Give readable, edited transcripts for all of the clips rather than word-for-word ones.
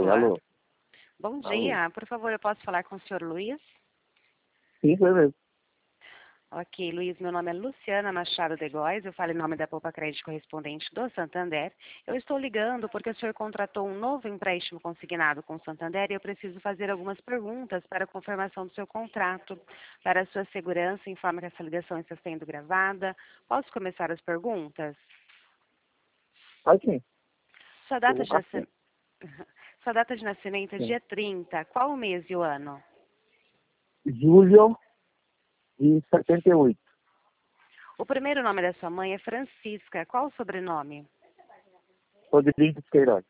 Oi, alô. Bom Alô. dia. Por favor, eu posso falar com o senhor Luiz? Sim, foi mesmo. Ok, Luiz, meu nome é Luciana Machado de Góes, eu falo em nome da Poupa Crédito Correspondente do Santander. Eu estou ligando porque o senhor contratou um novo empréstimo consignado com o Santander e eu preciso fazer algumas perguntas para a confirmação do seu contrato. Para a sua segurança, informa que essa ligação está sendo gravada. Posso começar as perguntas? Pode sim. Sua Eu data vou de passar. nascimento, sua data de nascimento é Sim. dia 30. Qual o mês e o ano? Julho de 78. O primeiro nome da sua mãe é Francisca. Qual o sobrenome? Rodrigues Queiroz.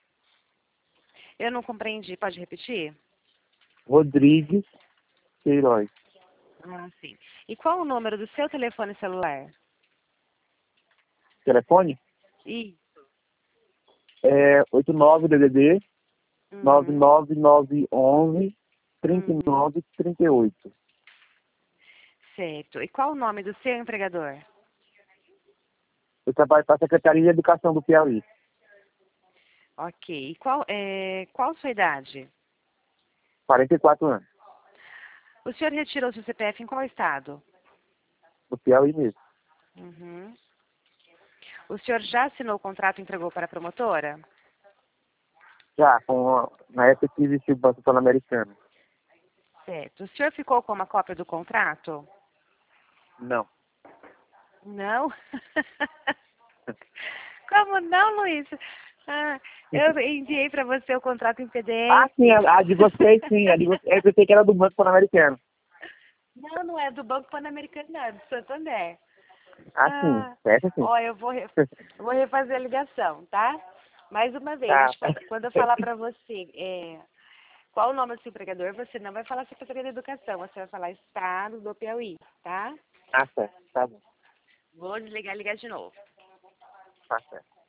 Eu não compreendi. Pode repetir? Rodrigues Queiroz. Ah, sim. E qual o número do seu telefone celular? Telefone Ih. é 89-DDD Uhum. 99911 Uhum. 3938. Certo. E qual o nome do seu empregador? Eu trabalho para a Secretaria de Educação do Piauí. Ok. E qual a sua idade? 44 anos. O senhor retirou seu CPF em qual estado? Do Piauí mesmo. Uhum. O senhor já assinou o contrato e entregou para a promotora? Já, na época que existiu o Banco Pan-Americano. Certo. O senhor ficou com uma cópia do contrato? Não. Não? Como não, Luiz? Eu enviei para você o contrato em Ah, sim, PDF. a de vocês, sim. A de vocês. Eu pensei que era do Banco Pan-Americano. Não, não é do Banco Pan-Americano, não, é do Santander. Ah, sim. Ah, Essa sim. ó, eu vou refazer a ligação, tá? Mais uma vez, Tá. gente, quando eu falar para você qual o nome do seu empregador, você não vai falar Secretaria da Educação, você vai falar Estado do Piauí, tá? Ah, certo. Tá bom. Vou desligar e ligar de novo. Tá certo.